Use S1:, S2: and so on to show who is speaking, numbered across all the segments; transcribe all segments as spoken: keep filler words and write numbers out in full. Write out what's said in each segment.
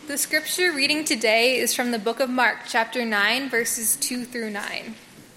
S1: The scripture reading today is from the book of Mark, chapter nine, verses two through nine.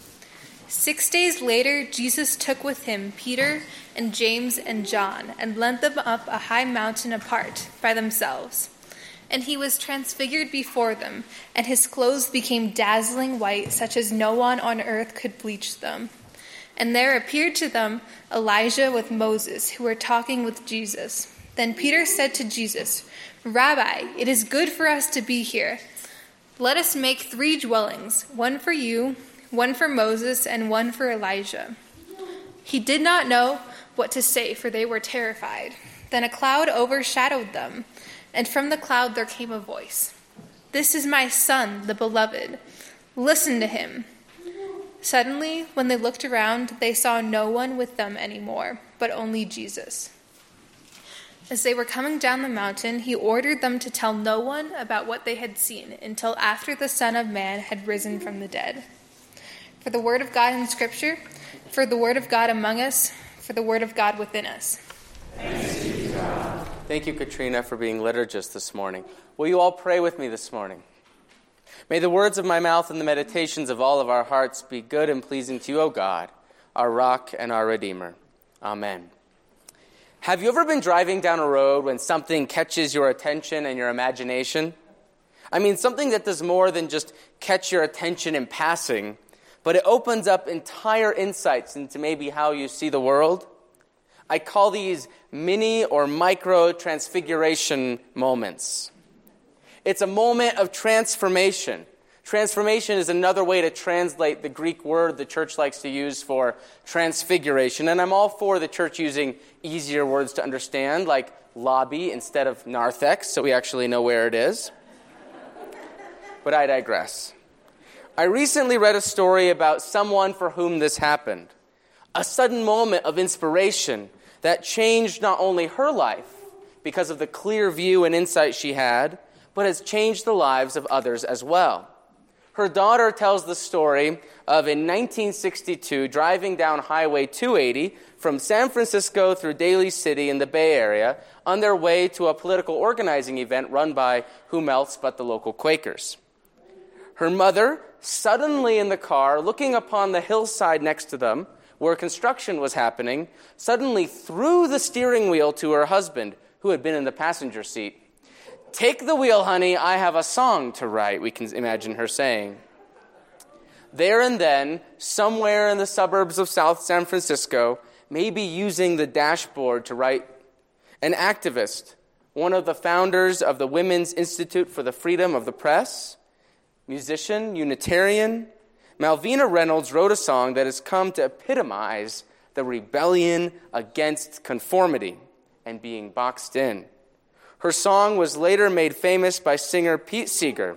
S1: Six days later, Jesus took with him Peter and James and John and led them up a high mountain apart by themselves. And he was transfigured before them, and his clothes became dazzling white, such as no one on earth could bleach them. And there appeared to them Elijah with Moses, who were talking with Jesus. Then Peter said to Jesus, "Rabbi, it is good for us to be here. Let us make three dwellings, one for you, one for Moses, and one for Elijah." He did not know what to say, for they were terrified. Then a cloud overshadowed them, and from the cloud there came a voice. "This is my son, the beloved. Listen to him." Suddenly, when they looked around, they saw no one with them anymore, but only Jesus. As they were coming down the mountain, he ordered them to tell no one about what they had seen until after the Son of Man had risen from the dead. For the word of God in Scripture, for the word of God among us, for the word of God within us.
S2: Thanks be to God. Thank you, Katrina, for being liturgist this morning. Will you all pray with me this morning? May the words of my mouth and the meditations of all of our hearts be good and pleasing to you, O God, our rock and our Redeemer. Amen. Have you ever been driving down a road when something catches your attention and your imagination? I mean, something that does more than just catch your attention in passing, but it opens up entire insights into maybe how you see the world. I call these mini or micro transfiguration moments. It's a moment of transformation. Transformation is another way to translate the Greek word the church likes to use for transfiguration. And I'm all for the church using easier words to understand, like lobby instead of narthex, so we actually know where it is. But I digress. I recently read a story about someone for whom this happened. A sudden moment of inspiration that changed not only her life because of the clear view and insight she had, but has changed the lives of others as well. Her daughter tells the story of, in nineteen sixty-two, driving down Highway two eighty from San Francisco through Daly City in the Bay Area on their way to a political organizing event run by whom else but the local Quakers. Her mother, suddenly in the car, looking upon the hillside next to them, where construction was happening, suddenly threw the steering wheel to her husband, who had been in the passenger seat. "Take the wheel, honey, I have a song to write," we can imagine her saying. There and then, somewhere in the suburbs of South San Francisco, maybe using the dashboard to write, an activist, one of the founders of the Women's Institute for the Freedom of the Press, musician, Unitarian, Malvina Reynolds wrote a song that has come to epitomize the rebellion against conformity and being boxed in. Her song was later made famous by singer Pete Seeger.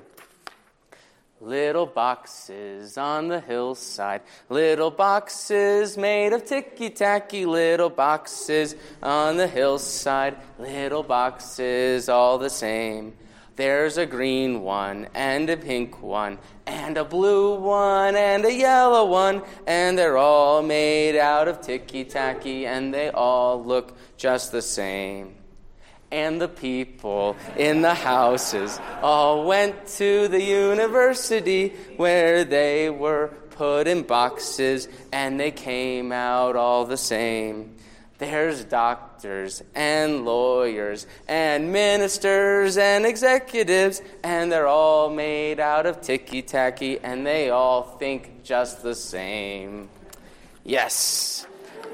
S2: Little boxes on the hillside, little boxes made of ticky-tacky, little boxes on the hillside, little boxes all the same. There's a green one and a pink one and a blue one and a yellow one, and they're all made out of ticky-tacky, and they all look just the same. And the people in the houses all went to the university where they were put in boxes, and they came out all the same. There's doctors and lawyers and ministers and executives, and they're all made out of ticky-tacky, and they all think just the same. Yes.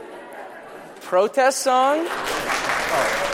S2: Protest song? Oh.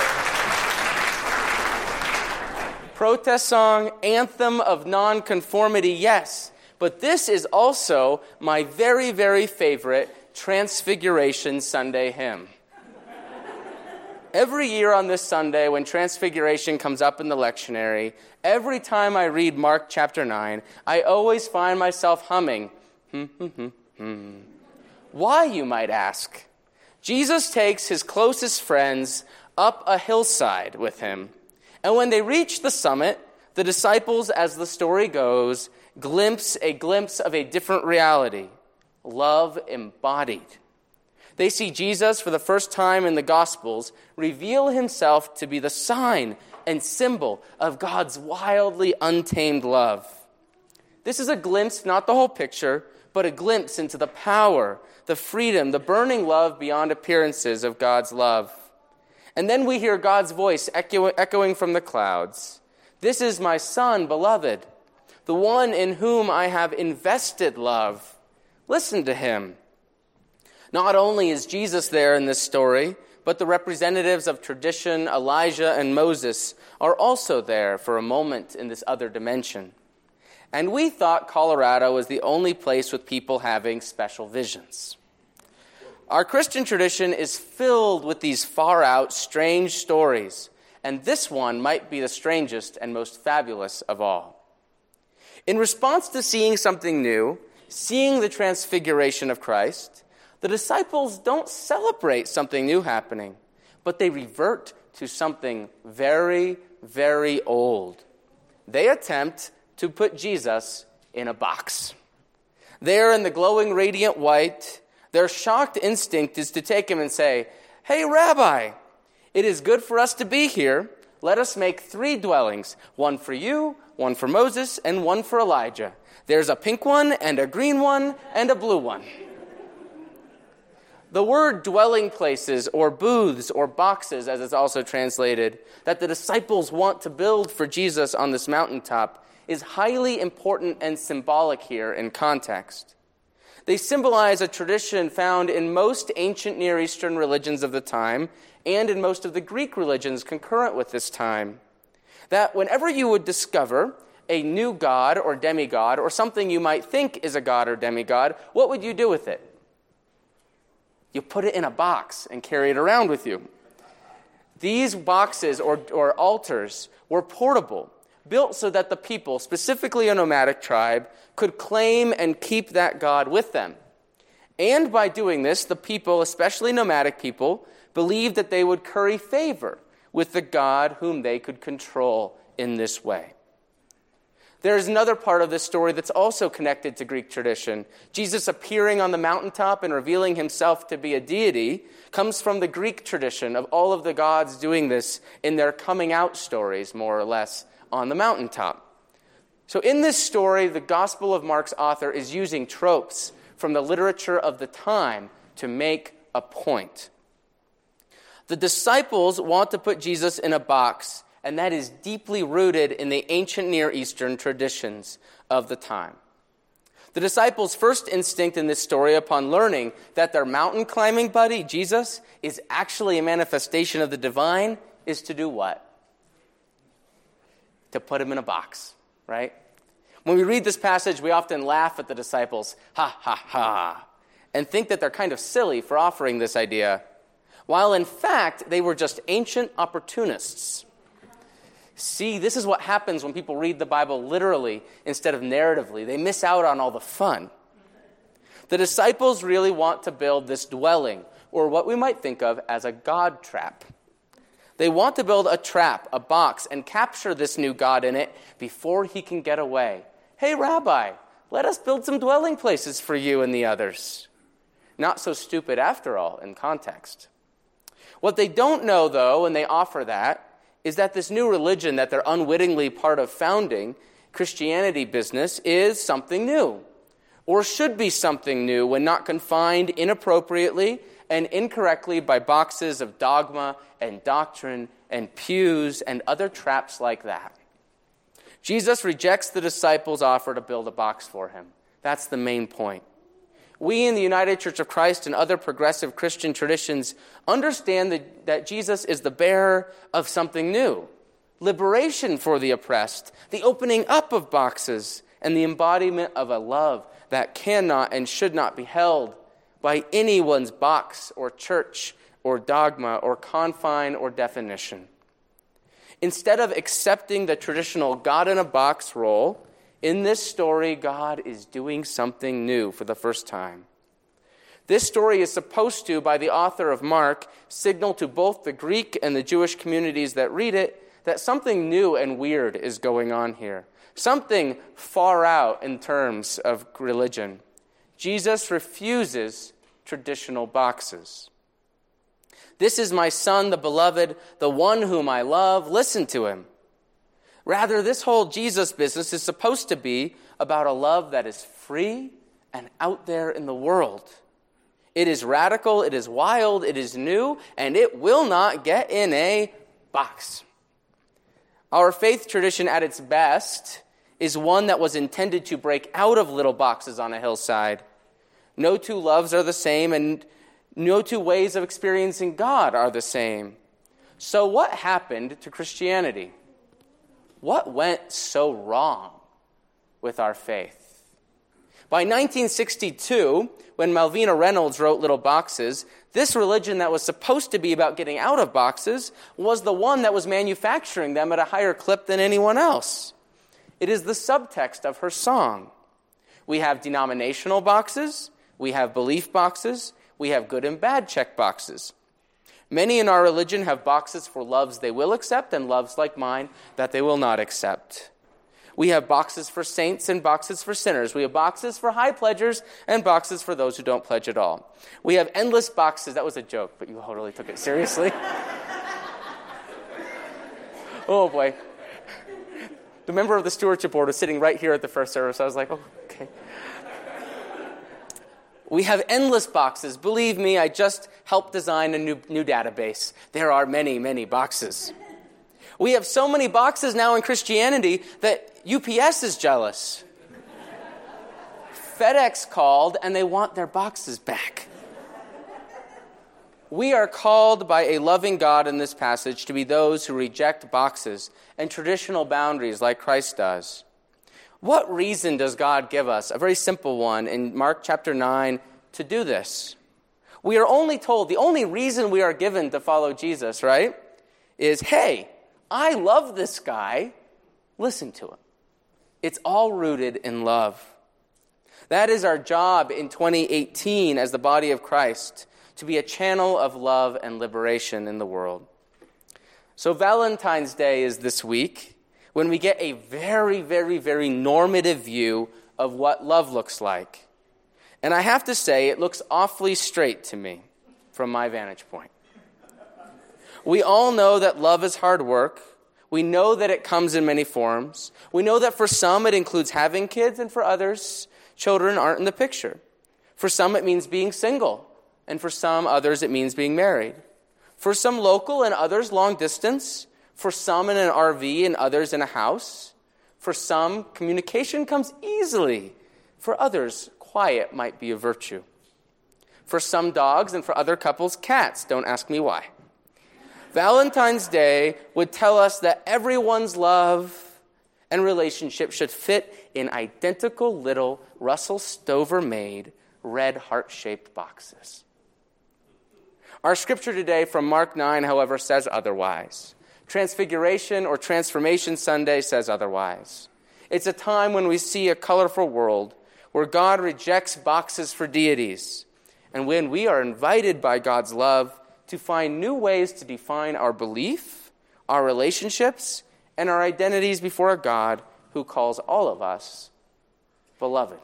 S2: Protest song, anthem of nonconformity, yes. But this is also my very, very favorite Transfiguration Sunday hymn. Every year on this Sunday, when Transfiguration comes up in the lectionary, every time I read Mark chapter nine, I always find myself humming. Hmm, hmm, hmm, hmm. Why, you might ask? Jesus takes his closest friends up a hillside with him. And when they reach the summit, the disciples, as the story goes, glimpse a glimpse of a different reality, love embodied. They see Jesus for the first time in the Gospels reveal himself to be the sign and symbol of God's wildly untamed love. This is a glimpse, not the whole picture, but a glimpse into the power, the freedom, the burning love beyond appearances of God's love. And then we hear God's voice echo- echoing from the clouds. This is my Son, beloved, the one in whom I have invested love. Listen to him. Not only is Jesus there in this story, but the representatives of tradition, Elijah and Moses, are also there for a moment in this other dimension. And we thought Colorado was the only place with people having special visions. Our Christian tradition is filled with these far-out, strange stories, and this one might be the strangest and most fabulous of all. In response to seeing something new, seeing the transfiguration of Christ, the disciples don't celebrate something new happening, but they revert to something very, very old. They attempt to put Jesus in a box. There in the glowing radiant white, their shocked instinct is to take him and say, "Hey, Rabbi, it is good for us to be here. Let us make three dwellings, one for you, one for Moses, and one for Elijah. There's a pink one, and a green one, and a blue one." The word dwelling places, or booths, or boxes, as it's also translated, that the disciples want to build for Jesus on this mountaintop is highly important and symbolic here in context. They symbolize a tradition found in most ancient Near Eastern religions of the time and in most of the Greek religions concurrent with this time, that whenever you would discover a new god or demigod or something you might think is a god or demigod, what would you do with it? You put it in a box and carry it around with you. These boxes or, or altars were portable, built so that the people, specifically a nomadic tribe, could claim and keep that god with them. And by doing this, the people, especially nomadic people, believed that they would curry favor with the God whom they could control in this way. There is another part of this story that's also connected to Greek tradition. Jesus appearing on the mountaintop and revealing himself to be a deity comes from the Greek tradition of all of the gods doing this in their coming out stories, more or less, on the mountaintop. So in this story, the Gospel of Mark's author is using tropes from the literature of the time to make a point. The disciples want to put Jesus in a box, and that is deeply rooted in the ancient Near Eastern traditions of the time. The disciples' first instinct in this story, upon learning that their mountain climbing buddy, Jesus, is actually a manifestation of the divine, is to do what? To put him in a box, right? When we read this passage, we often laugh at the disciples, ha, ha, ha, and think that they're kind of silly for offering this idea, while in fact, they were just ancient opportunists. See, this is what happens when people read the Bible literally instead of narratively. They miss out on all the fun. The disciples really want to build this dwelling, or what we might think of as a God trap. They want to build a trap, a box, and capture this new God in it before he can get away. Hey, Rabbi, let us build some dwelling places for you and the others. Not so stupid after all, in context. What they don't know, though, when they offer that, is that this new religion that they're unwittingly part of founding, Christianity business, is something new, or should be something new when not confined inappropriately and incorrectly by boxes of dogma and doctrine and pews and other traps like that. Jesus rejects the disciples' offer to build a box for him. That's the main point. We in the United Church of Christ and other progressive Christian traditions understand that, that Jesus is the bearer of something new, liberation for the oppressed, the opening up of boxes, and the embodiment of a love that cannot and should not be held by anyone's box or church or dogma or confine or definition. Instead of accepting the traditional God-in-a-box role, in this story, God is doing something new for the first time. This story is supposed to, by the author of Mark, signal to both the Greek and the Jewish communities that read it that something new and weird is going on here. Something far out in terms of religion. Jesus refuses traditional boxes. "This is my son, the beloved, the one whom I love. Listen to him." Rather, this whole Jesus business is supposed to be about a love that is free and out there in the world. It is radical, it is wild, it is new, and it will not get in a box. Our faith tradition at its best is one that was intended to break out of little boxes on a hillside. No two loves are the same, and no two ways of experiencing God are the same. So what happened to Christianity? What went so wrong with our faith? By nineteen sixty-two, when Malvina Reynolds wrote Little Boxes, this religion that was supposed to be about getting out of boxes was the one that was manufacturing them at a higher clip than anyone else. It is the subtext of her song. We have denominational boxes, we have belief boxes, we have good and bad check boxes. Many in our religion have boxes for loves they will accept and loves like mine that they will not accept. We have boxes for saints and boxes for sinners. We have boxes for high pledgers and boxes for those who don't pledge at all. We have endless boxes. That was a joke, but you totally took it seriously. Oh, boy. The member of the stewardship board was sitting right here at the first service. I was like, oh, okay. We have endless boxes. Believe me, I just helped design a new, new database. There are many, many boxes. We have so many boxes now in Christianity that U P S is jealous. FedEx called and they want their boxes back. We are called by a loving God in this passage to be those who reject boxes and traditional boundaries like Christ does. What reason does God give us? A very simple one in Mark chapter nine to do this. We are only told, the only reason we are given to follow Jesus, right, is, hey, I love this guy, listen to him. It's all rooted in love. That is our job in twenty eighteen as the body of Christ, to be a channel of love and liberation in the world. So Valentine's Day is this week, when we get a very, very, very normative view of what love looks like. And I have to say, it looks awfully straight to me from my vantage point. We all know that love is hard work. We know that it comes in many forms. We know that for some it includes having kids, and for others, children aren't in the picture. For some it means being single, and for some others it means being married. For some local and others long distance. For some in an R V and others in a house. For some, communication comes easily. For others, quiet might be a virtue. For some dogs and for other couples, cats. Don't ask me why. Valentine's Day would tell us that everyone's love and relationship should fit in identical little Russell Stover-made red heart-shaped boxes. Our scripture today from Mark nine, however, says otherwise. Transfiguration or Transformation Sunday says otherwise. It's a time when we see a colorful world where God rejects boxes for deities, and when we are invited by God's love to find new ways to define our belief, our relationships, and our identities before a God who calls all of us beloved.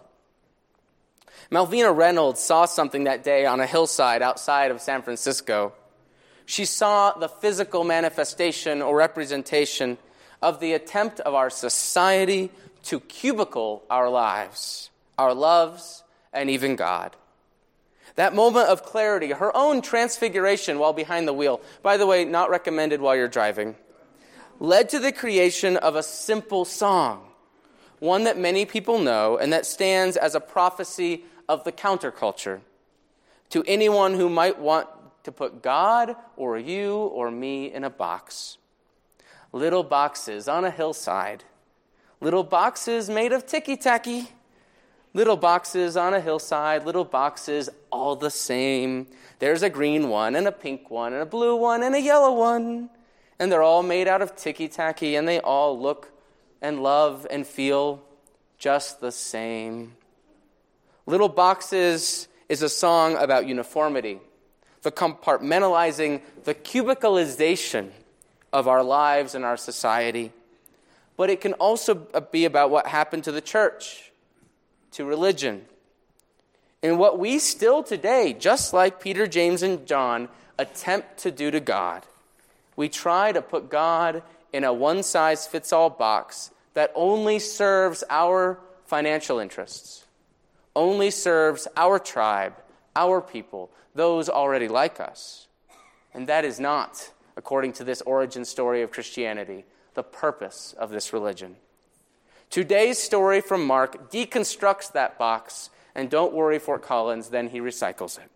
S2: Malvina Reynolds saw something that day on a hillside outside of San Francisco. She saw the physical manifestation or representation of the attempt of our society to cubicle our lives, our loves, and even God. That moment of clarity, her own transfiguration while behind the wheel, by the way, not recommended while you're driving, led to the creation of a simple song, one that many people know and that stands as a prophecy of the counterculture to anyone who might want to put God or you or me in a box. Little boxes on a hillside, little boxes made of ticky-tacky, little boxes on a hillside, little boxes all the same. There's a green one and a pink one and a blue one and a yellow one. And they're all made out of ticky-tacky, and they all look and love and feel just the same. Little Boxes is a song about uniformity, the compartmentalizing, the cubicalization of our lives and our society. But it can also be about what happened to the church, to religion, and what we still today, just like Peter, James, and John, attempt to do to God, we try to put God in a one-size-fits-all box that only serves our financial interests, only serves our tribe, our people, those already like us. And that is not, according to this origin story of Christianity, the purpose of this religion. Today's story from Mark deconstructs that box, and don't worry, Fort Collins, then he recycles it.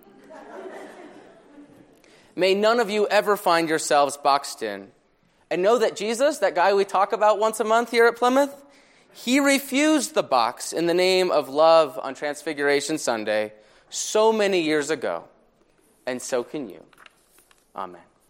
S2: May none of you ever find yourselves boxed in. And know that Jesus, that guy we talk about once a month here at Plymouth, he refused the box in the name of love on Transfiguration Sunday so many years ago. And so can you. Amen.